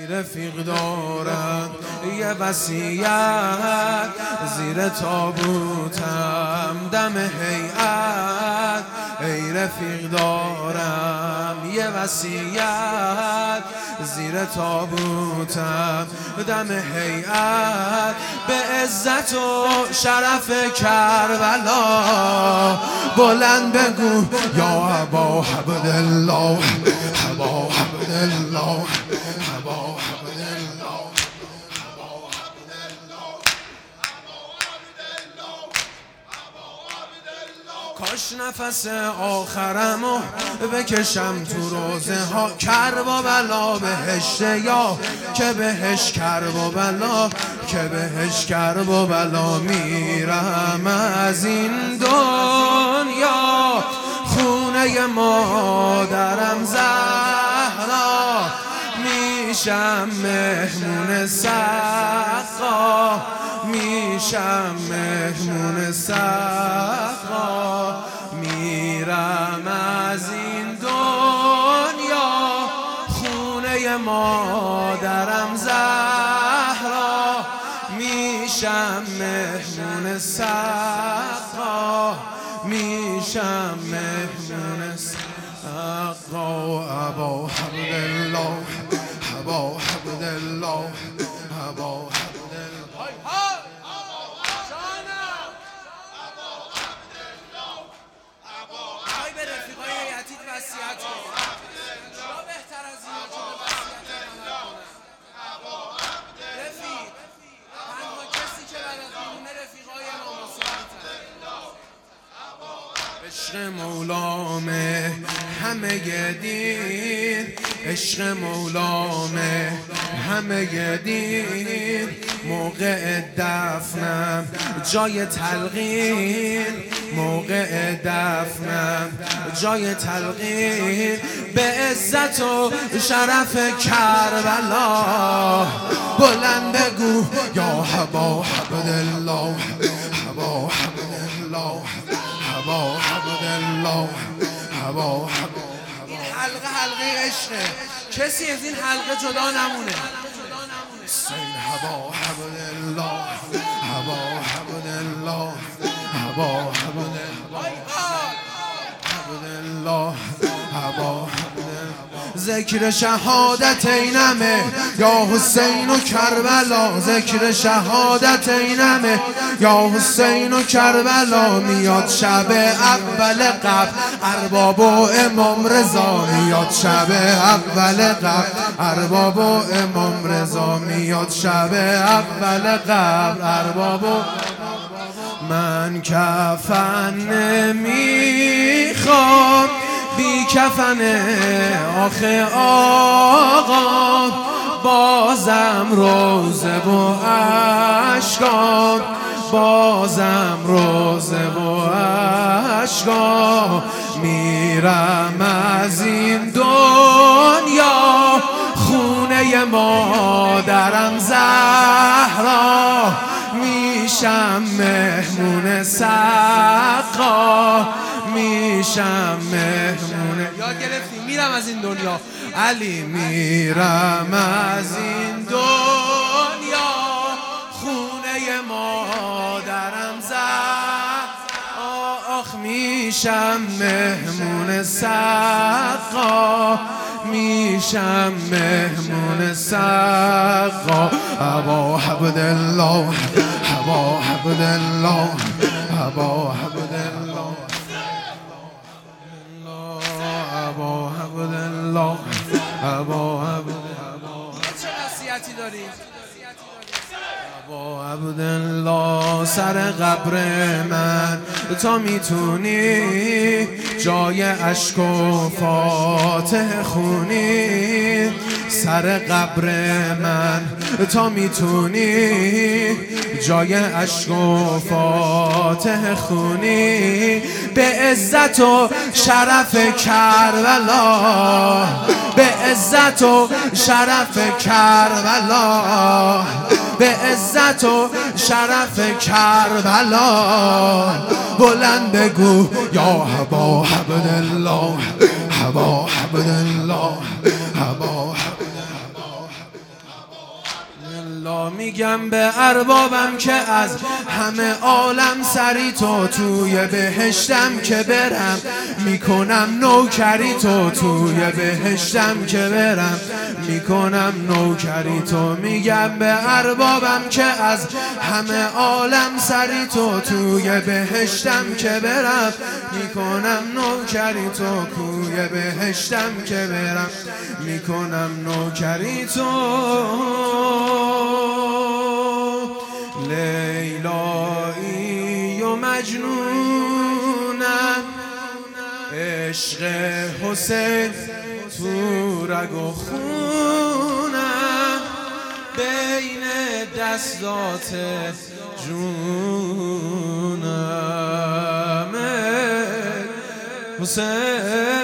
رفیق دارم یه وصیت زیر تابوتم دم هیئت. ای رفیق دارم یه وصیت زیر تابوتم دم هیئت. به عزت و شرف کربلا بلند بگو یا ابا عبدالله، ابا عبدالله، ابا عبدالله. کاش نفس آخرمو بکشم تو روزه ها، کرب و بلا بهشت یا که بهش کرب و بلا، که بهش کرب و بلا. میرم از این دنیا خونه مادرم زهرا، میشم مهمون سقا، میشم مهمون سقا. میرم از این دنیا خونه مادرم زهرا، میشم مهمون سقا، میشم مهمون سقا. ابا عبدالله، ابا عبدالله، ابا عبدالله. عشق مولامه همه دین، عشق مولامه همه دین. موقع دفنم جای تلقین، موقع دفنم جای تلقین. به عزت و شرف کربلا بلند بگو یا ابا عبدالله، ابا عبدالله، ابا عبدالله، ابا عبدالله. این حلقه حلقه عشقه، کسی از این حلقه جدا نمونه. سین ابا عبدالله، ابا عبدالله، ابا عبدالله، ابا ذکر شهادت اینمه یا حسین و کربلا، ذکر شهادت اینمه یا حسین و کربلا. میاد شب اول قبر ارباب و امام رضا، میاد شب اول قبر ارباب و امام رضا، میاد شب اول قبر ارباب و. من کفن نمیخوام بی کفن آخه آقا، بازم روزه و اشکام، بازم روزه و اشکام. میرم از این دنیا خونه مادرم زهرا، میشم مهمون سقا، میشم مهمون. یاد گرفتیم میرم از این دنیا علی، میرم از این دنیا خونه مادرم زهرا، آخ میشم مهمون سقا، میشم مهمون سقا. ابا عبدالله، ابا عبدالله، ابا عبدالله، ابا عبدالله، ابا عبدالله. چه وصیتی داری؟ ابا عبدالله سر قبر من تا میتونی جای اشک و فاتح خونی، سر قبر من تا میتونی جای اشک و فاتح خونی. به عزت و شرف کربلا، به عزت و شرف کربلا، به عزت و شرف کربلا بلند بگو یا ابا عبدالله، ابا عبدالله، ابا والا میگم به اربابم که از همه عالم سری تو، توی بهشتم که برم میکنم نوکری تو، توی بهشتم که برم میکنم نوکری تو. میگم به اربابم که از همه عالم سری تو، توی بهشتم که برم میکنم نوکری تو، توی بهشتم که برم میکنم نوکری تو. لیلایی و مجنونم، عشق حسین تو رگ و خونم، بین دستات جونم حسین.